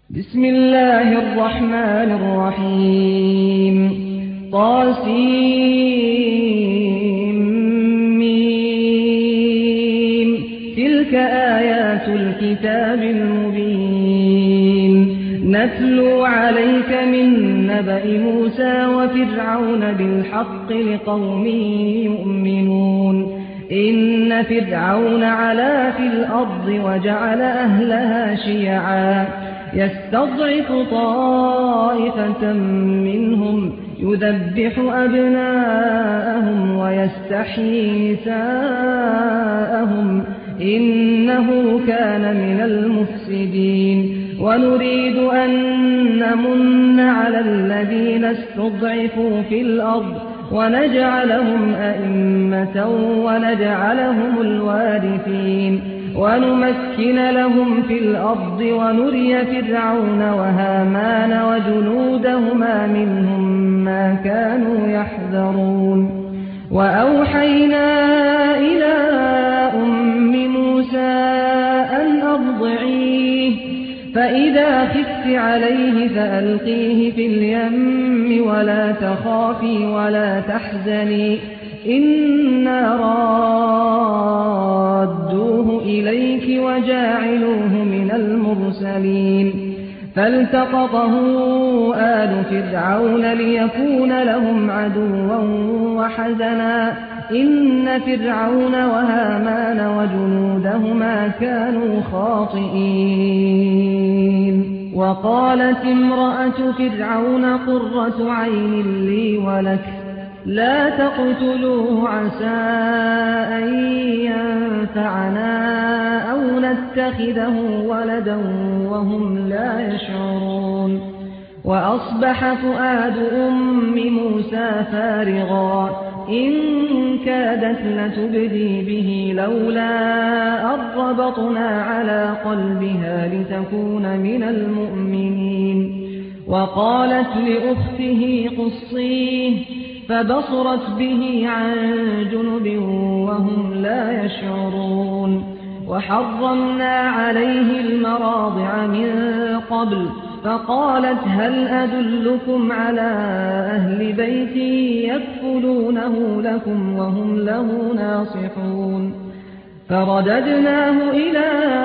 بسم الله الرحمن الرحيم طاسيم تلك آيات الكتاب المبين نتلو عليك من نبأ موسى وفرعون بالحق لقوم يؤمنون إن فرعون علا في الأرض وجعل أهلها شيعا يستضعف طائفة منهم يذبح أبناءهم ويستحيي نساءهم إنه كان من المفسدين ونريد أن نمن على الذين استضعفوا في الأرض ونجعلهم أئمة ونجعلهم الوارثين ونمكن لهم في الأرض ونري فرعون وهامان وجنودهما منهم ما كانوا يحذرون وأوحينا إلى أم موسى أن أرضعيه فإذا خفت عليه فألقيه في اليم ولا تخافي ولا تحزني إنا رادوه إليك وجاعلوه من المرسلين فالتقطه آل فرعون ليكون لهم عدوا وحزنا إن فرعون وهامان وجنودهما كانوا خاطئين وقالت امرأة فرعون قرة عين لي ولك لا تقتلوه عسى أن ينفعنا أو نتخذه ولدا وهم لا يشعرون وأصبح فؤاد أم موسى فارغا إن كادت لتبدي به لولا أن ربطنا على قلبها لتكون من المؤمنين وقالت لأخته قصيه فبصرت به عن جنب وهم لا يشعرون وحرمنا عليه المراضع من قبل فقالت هل أدلكم على أهل بيت يكفلونه لكم وهم له ناصحون فرددناه إلى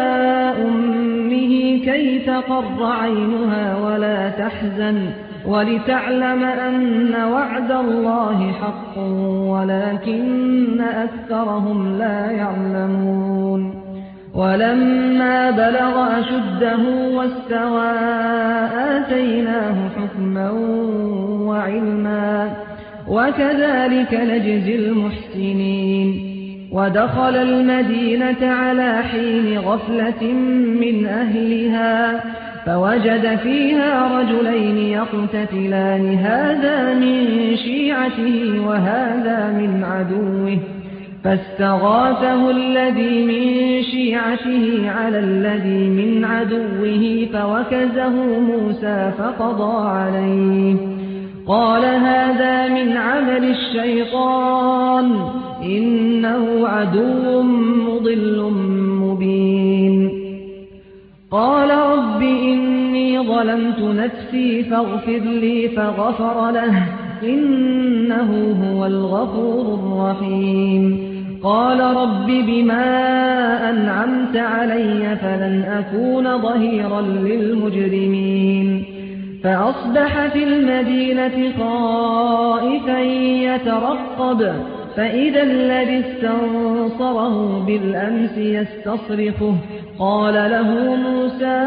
أمه كي تقر عينها ولا تحزن ولتعلم أن وعد الله حق ولكن أكثرهم لا يعلمون ولما بلغ أشده واستوى آتيناه حكما وعلما وكذلك نجزي المحسنين ودخل المدينة على حين غفلة من أهلها فوجد فيها رجلين يقتتلان هذا من شيعته وهذا من عدوه فاستغاثه الذي من شيعته على الذي من عدوه فوكزه موسى فقضى عليه قال هذا من عمل الشيطان إنه عدو مضل مبين قال رب إني ظلمت نفسي فاغفر لي فغفر له إنه هو الغفور الرحيم قال رب بما أنعمت علي فلن أكون ظهيرا للمجرمين فأصبح في المدينة خائفا يترقب فإذا الذي استنصره بالأمس يستصرخه قال له موسى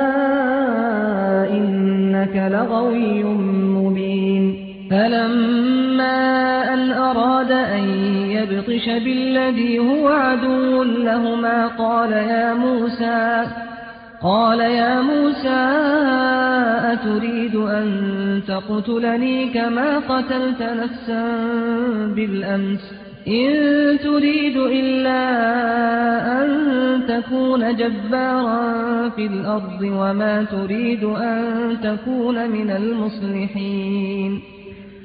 إنك لغوي مبين فلما أن أراد أن يبطش بالذي هو عدو لهما قال يا موسى أتريد أن تقتلني كما قتلت نفسا بالأمس إن تريد إلا أن تكون جبارا في الأرض وما تريد أن تكون من المصلحين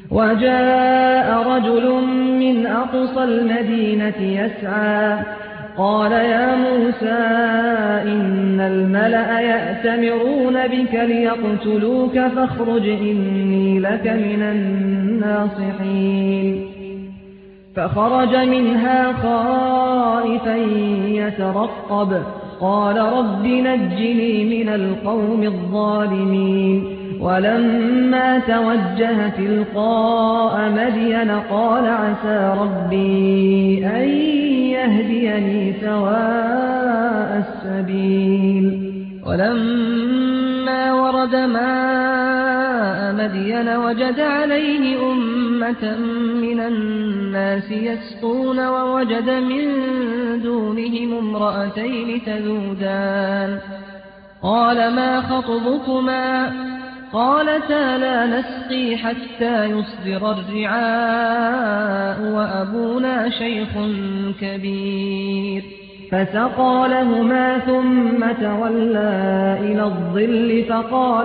وجاء رجل من أقصى المدينة يسعى قال يا موسى إن الملأ يأتمرون بك ليقتلوك فاخرج إني لك من الناصحين فخرج منها خائفا يترقب قال رب نجني من القوم الظالمين ولما توجه تلقاء مدين قال عسى ربي أن يهديني سواء السبيل ولما ورد ماء مدين وجد عليه أمة من الناس يسقون ووجد من دونهم امرأتين تذودان قال ما خطبكما قالتا لا نسقي حتى يصدر الرعاء وأبونا شيخ كبير فسقى لهما ثم تولى إلى الظل فقال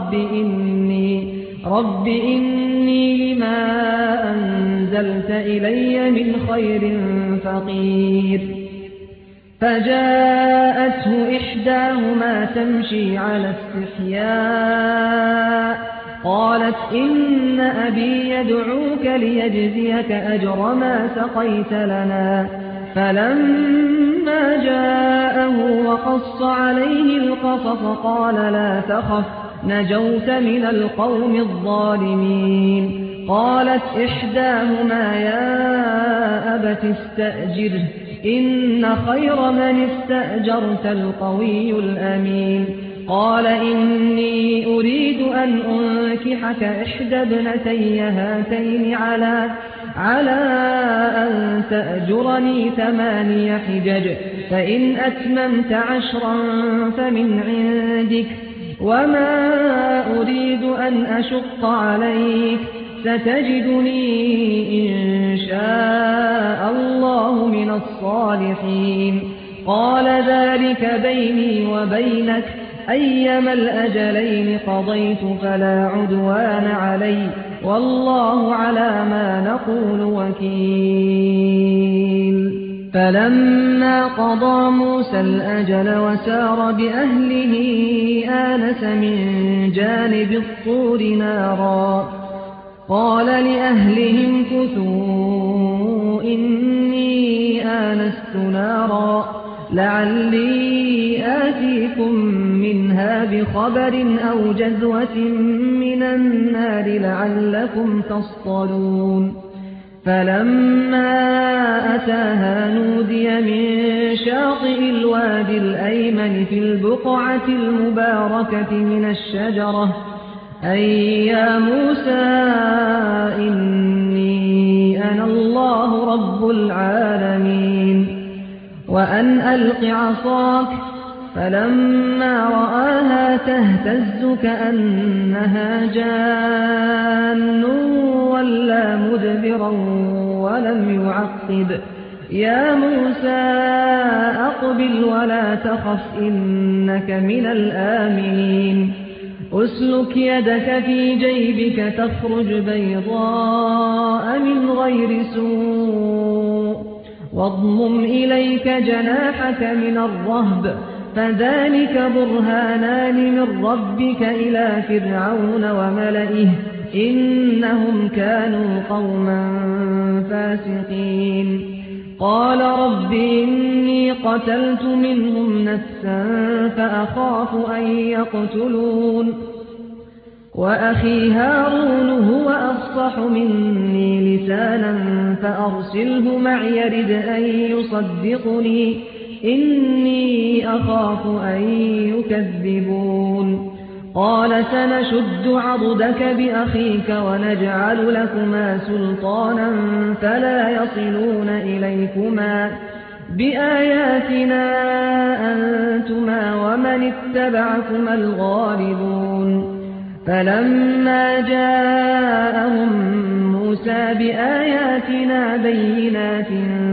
رب إني لما أنزلت إلي من خير فقير فجاءته إحداهما تمشي على استحياء قالت إن أبي يدعوك ليجزيك أجر ما سقيت لنا فلما جاءه وقص عليه القصص قال لا تخف نجوت من القوم الظالمين قالت إحداهما يا أبت استأجره إن خير من استأجرت القوي الأمين قال إني أريد أن أنكحك إحدى ابنتي هاتين على أن تأجرني 8 حجج فإن أتممت 10 فمن عندك وما أريد أن أشق عليك ستجدني إن شاء الله من الصالحين قال ذلك بيني وبينك أيما الأجلين قضيت فلا عدوان علي والله على ما نقول وكيل فلما قضى موسى الأجل وسار بأهله آنس من جانب الطور نارا قال لأهلهم كثوا إني آنست نارا لعلي آتيكم منها بخبر أو جذوة من النار لعلكم تصطلون فلما أتاها نودي من شاطئ الوادي الأيمن في البقعة المباركة من الشجرة أي يا موسى إني أنا الله رب العالمين وأن ألق عصاك فلما رآها تهتز كأنها جان ولا مدبرا ولم يعقب يا موسى أقبل ولا تخف إنك من الآمنين أسلك يدك في جيبك تخرج بيضاء من غير سوء واضمم إليك جناحك من الرهب فذلك برهانان من ربك إلى فرعون وملئه إنهم كانوا قوما فاسقين قال رب إني قتلت منهم نفسا فأخاف أن يقتلون وأخي هارون هو أفصح مني لسانا فأرسله معي يرد أن يصدقني إني أخاف أن يكذبون قال سنشد عضدك بأخيك ونجعل لكما سلطانا فلا يصلون إليكما بآياتنا أنتما ومن اتبعكما الغالبون فلما جاءهم موسى بآياتنا بينات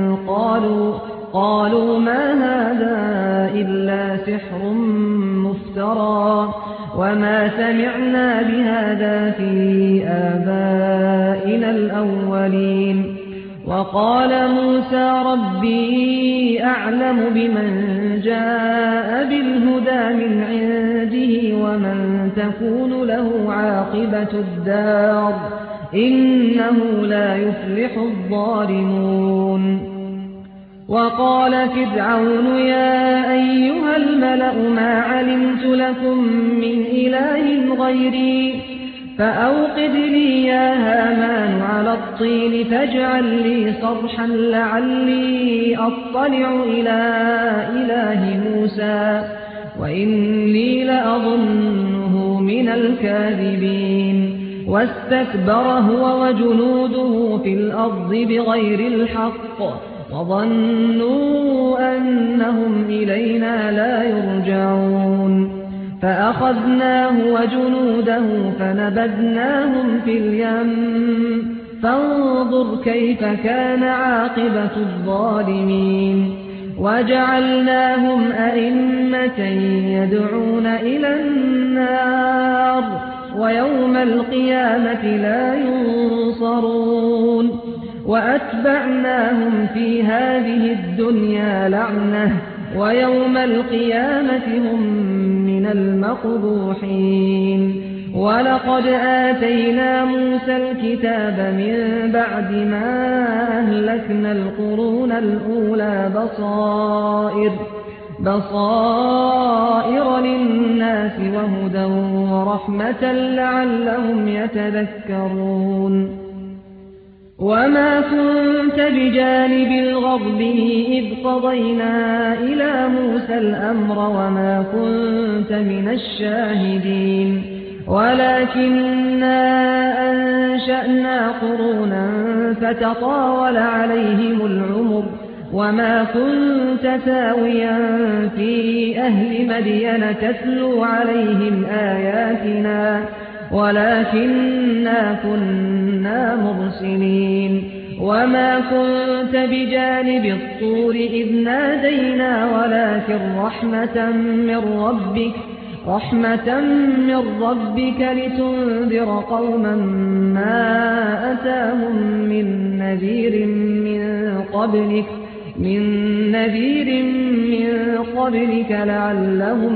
قالوا ما هذا إلا سحر مفترى وما سمعنا بهذا في آبائنا الأولين وقال موسى ربي أعلم بمن جاء بالهدى من عنده ومن تكون له عاقبة الدار إنه لا يفلح الظالمون. وقال فرعون يا أيها الملأ ما علمت لكم من إله غيري فأوقد لي يا هامان على الطين فاجعل لي صرحا لعلي أطلع إلى إله موسى وإني لأظنه من الكاذبين. واستكبر هو وجنوده في الأرض بغير الحق وظنوا أنهم إلينا لا يرجعون. فأخذناه وجنوده فنبذناهم في اليم فانظر كيف كان عاقبة الظالمين. وجعلناهم أئمة يدعون إلى النار ويوم القيامة لا ينصرون. وأتبعناهم في هذه الدنيا لعنة ويوم القيامة هم من المقبوحين. ولقد آتينا موسى الكتاب من بعد ما أهلكنا القرون الأولى بصائر للناس وهدى ورحمة لعلهم يتذكرون. وما كنت بجانب الغربي إذ قضينا إلى موسى الأمر وما كنت من الشاهدين ولكننا أنشأنا قرونا فتطاول عليهم العمر وما كنت ثاويا في أهل مدين تتلو عليهم آياتنا ولكننا كنا مرسلين. وما كنت بجانب الطور إذ نادينا ولكن رحمة من ربك لتنذر قوما ما أتاهم من نذير من قبلك لعلهم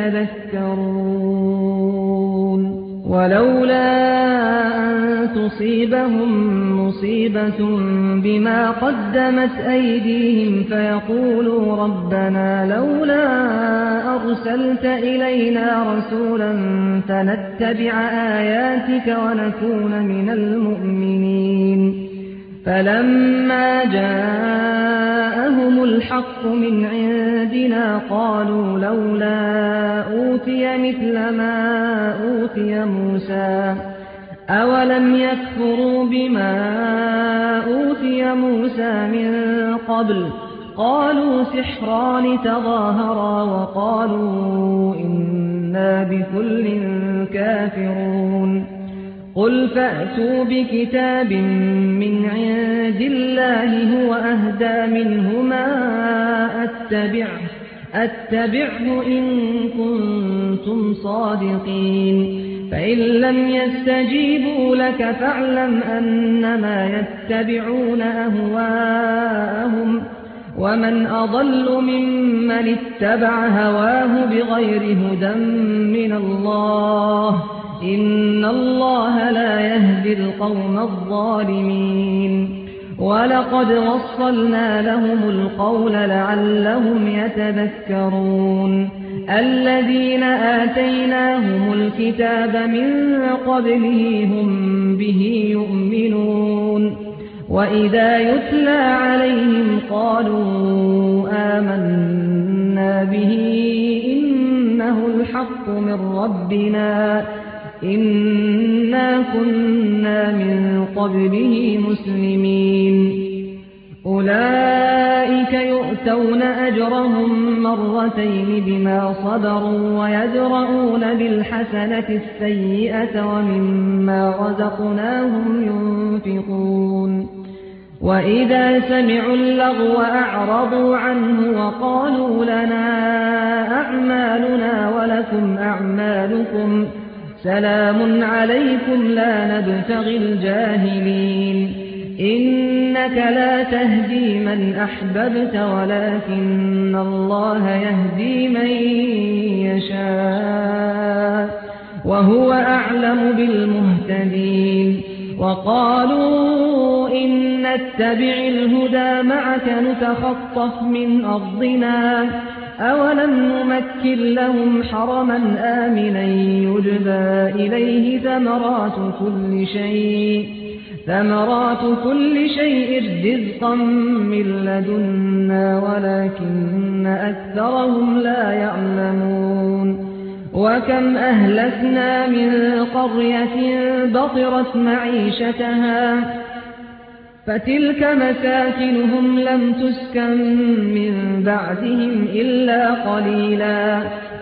يتذكرون. ولولا أن تصيبهم مصيبة بما قدمت أيديهم فيقولوا ربنا لولا أرسلت إلينا رسولا فنتبع آياتك ونكون من المؤمنين. فلما جاءهم الحق من عندنا قالوا لولا أوتي مثل ما أوتي موسى أولم يكفروا بما أوتي موسى من قبل قالوا سحران تظاهرا وقالوا إنا بكل كافرون. قل فأتوا بكتاب من عند الله هو أهدى منهما أتبعه إن كنتم صادقين. فإن لم يستجيبوا لك فاعلم أنما يتبعون أهواءهم ومن أضل ممن اتبع هواه بغير هدى من الله إن الله لا يهدي القوم الظالمين. ولقد وصلنا لهم القول لعلهم يتذكرون. الذين آتيناهم الكتاب من قبله هم به يؤمنون وإذا يتلى عليهم قالوا آمنا به إنه الحق من ربنا إنا كنا من قبله مسلمين. أولئك يؤتون أجرهم مرتين بما صبروا ويدرؤون بالحسنة السيئة ومما رزقناهم ينفقون. وإذا سمعوا اللغو أعرضوا عنه وقالوا لنا أعمالنا ولكم أعمالكم سلام عليكم لا نبتغي الجاهلين. إنك لا تهدي من أحببت ولكن الله يهدي من يشاء وهو أعلم بالمهتدين وقالوا إن نتبع الهدى معك نتخطف من أرضنا أولم نمكن لهم حرما آمنا يجبى إليه ثمرات كل شيء رزقا من لدنا ولكن أكثرهم لا يعلمون وكم أهلكنا من قرية بطرت معيشتها فتلك مساكنهم لم تسكن من بعدهم إلا قليلا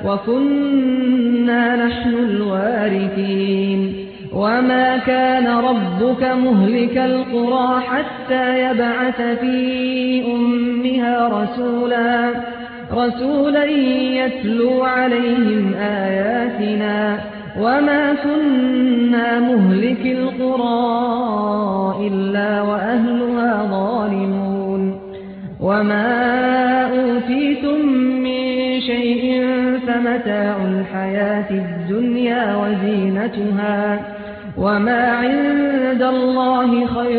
وكنا نحن الوارثين وما كان ربك مهلك القرى حتى يبعث في أمها رسولا يتلو عليهم آياتنا وما كنا مهلك القرى إلا وأهلها ظالمون وما أوتيتم من شيء فمتاع الحياة الدنيا وزينتها وما عند الله خير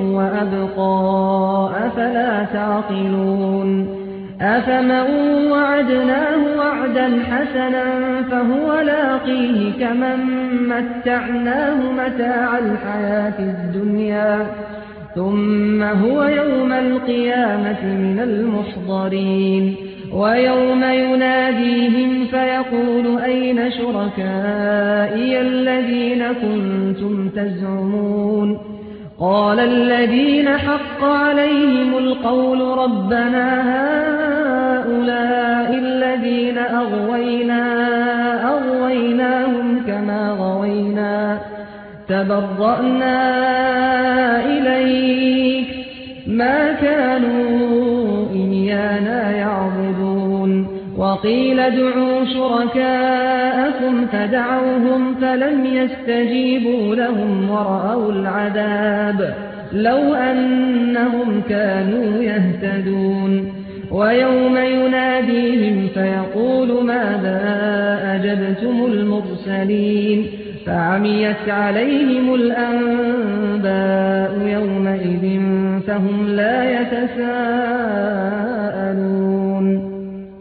وأبقى أفلا تعقلون أفمن وعدناه وعدا حسنا فهو لاقيه كمن متعناه متاع الحياة الدنيا ثم هو يوم القيامة من المحضرين ويوم يناديهم فيقول أين شركائي الذين كنتم تزعمون قال الذين حق عليهم القول ربنا هؤلاء الذين أغويناهم كما غوينا تبرأنا إليك ما كانوا إيانا يعبدون وقيل ادعوا شركاءكم فدعوهم فلم يستجيبوا لهم ورأوا العذاب لو أنهم كانوا يهتدون ويوم يناديهم فيقول ماذا أجبتم المرسلين فعميت عليهم الأنباء يومئذ فهم لا يتساءلون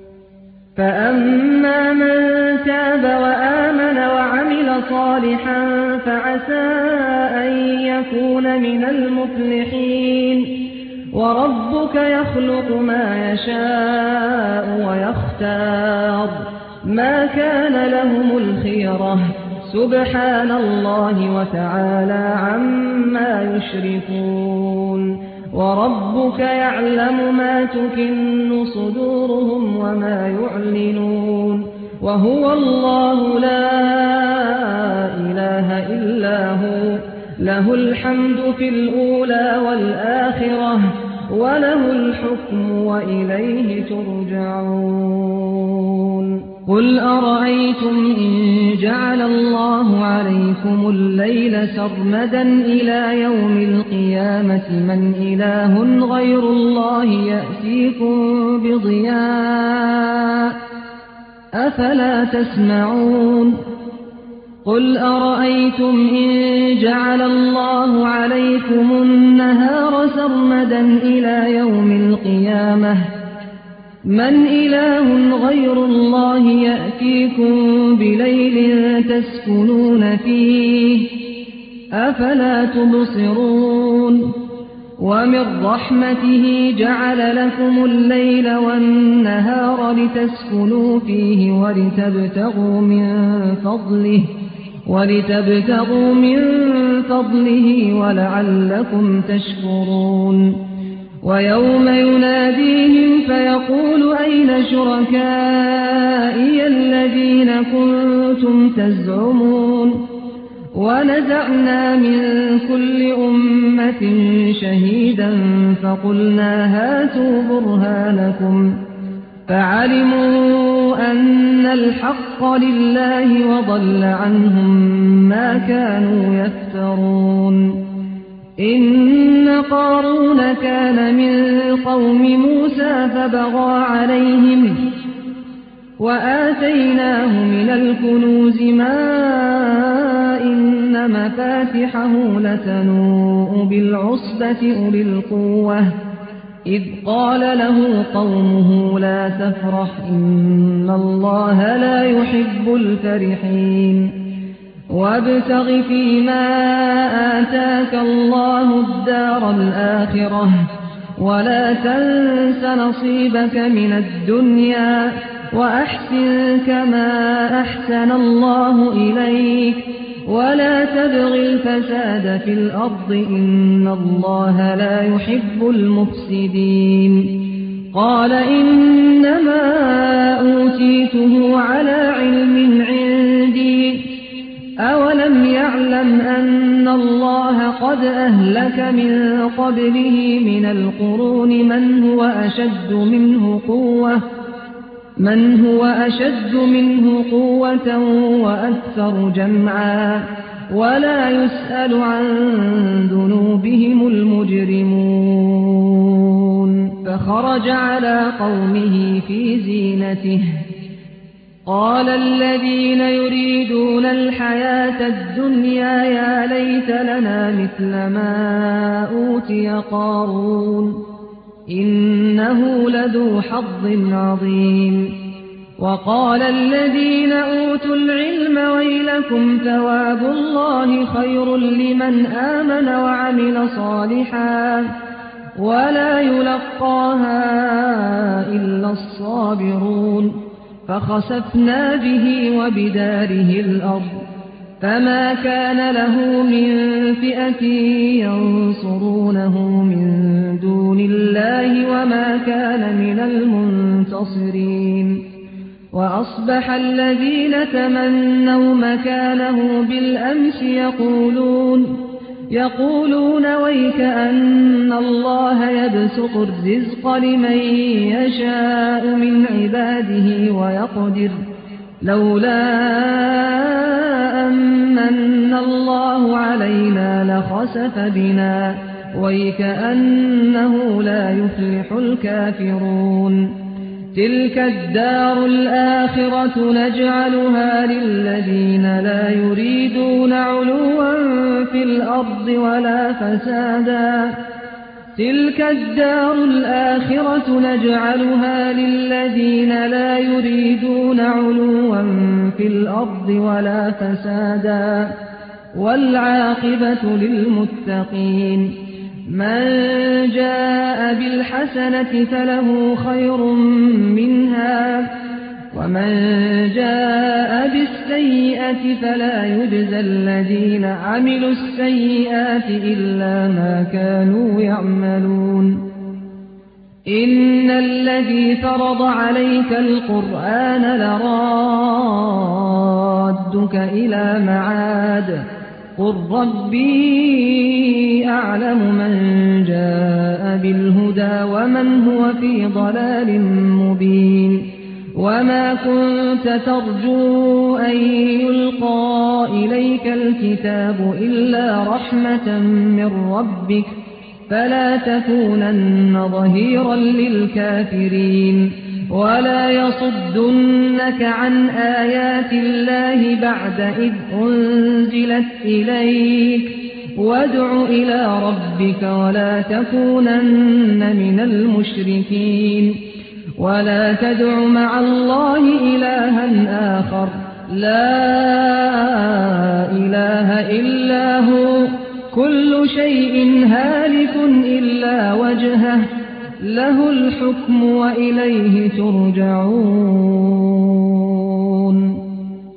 فأما من تاب وآمن وعمل صالحا فعسى أن يكون من المفلحين وربك يخلق ما يشاء ويختار ما كان لهم الخيرة سبحان الله وتعالى عما يشركون وربك يعلم ما تكن صدورهم وما يعلنون وهو الله لا إله إلا هو له الحمد في الأولى والآخرة وله الحكم وإليه ترجعون قل أرأيتم إن جعل الله عليكم الليل سرمدا إلى يوم القيامة من إله غير الله يأتيكم بضياء أفلا تسمعون قل أرأيتم إن جعل الله عليكم النهار سرمدا إلى يوم القيامة من إله غير الله يأتيكم بليل تسكنون فيه أفلا تبصرون ومن رحمته جعل لكم الليل والنهار لتسكنوا فيه ولتبتغوا من فضله ولعلكم تشكرون ويوم يناديهم فيقول أين شركائي الذين كنتم تزعمون ونزعنا من كل أمة شهيدا فقلنا هاتوا برهانكم فعلموا أن الحق لله وضل عنهم ما كانوا يفترون إن قارون كان من قوم موسى فبغى عليهم وآتيناه من الكنوز ما إن مفاتحه لتنوء بالعصبة أولي القوة إذ قال له قومه لا تفرح إن الله لا يحب الفرحين وابتغ فيما آتاك الله الدار الآخرة ولا تنس نصيبك من الدنيا وأحسن كما أحسن الله إليك ولا تبغ الفساد في الأرض إن الله لا يحب المفسدين قال إنما أوتيته على علم عندي أولم يعلم أن الله قد أهلك من قبله من القرون من هو أشد منه قوة وأكثر جمعا ولا يسأل عن ذنوبهم المجرمون فخرج على قومه في زينته قال الذين يريدون الحياة الدنيا يا ليت لنا مثل ما أوتي قارون إنه لذو حظ عظيم وقال الذين أوتوا العلم ويلكم ثواب الله خير لمن آمن وعمل صالحا ولا يلقاها إلا الصابرون فخسفنا به وبداره الأرض فما كان له من فئة ينصرونه من دون الله وما كان من المنتصرين وأصبح الذين تمنوا مكانه بالأمس يقولون ويك أن الله يبسط الرزق لمن يشاء من عباده ويقدر لولا أمن الله علينا لخسف بنا ويكأنه لا يفلح الكافرون تلك الدار الآخرة نجعلها للذين لا يريدون علوا في الأرض ولا فسادا والعاقبة للمتقين من جاء بالحسنة فله خير منها ومن جاء بالسيئة فلا يجزى الذين عملوا السيئات إلا ما كانوا يعملون إن الذي فرض عليك القرآن لرادك إلى معاد قل ربي أعلم من جاء بالهدى ومن هو في ضلال مبين وما كنت ترجو أن يلقى إليك الكتاب إلا رحمة من ربك فلا تكونن ظهيرا للكافرين ولا يصدنك عن آيات الله بعد إذ أنزلت إليك وادع إلى ربك ولا تكونن من المشركين ولا تدع مع الله إلها آخر لا إله إلا هو كل شيء هالك إلا وجهه له الحكم وإليه ترجعون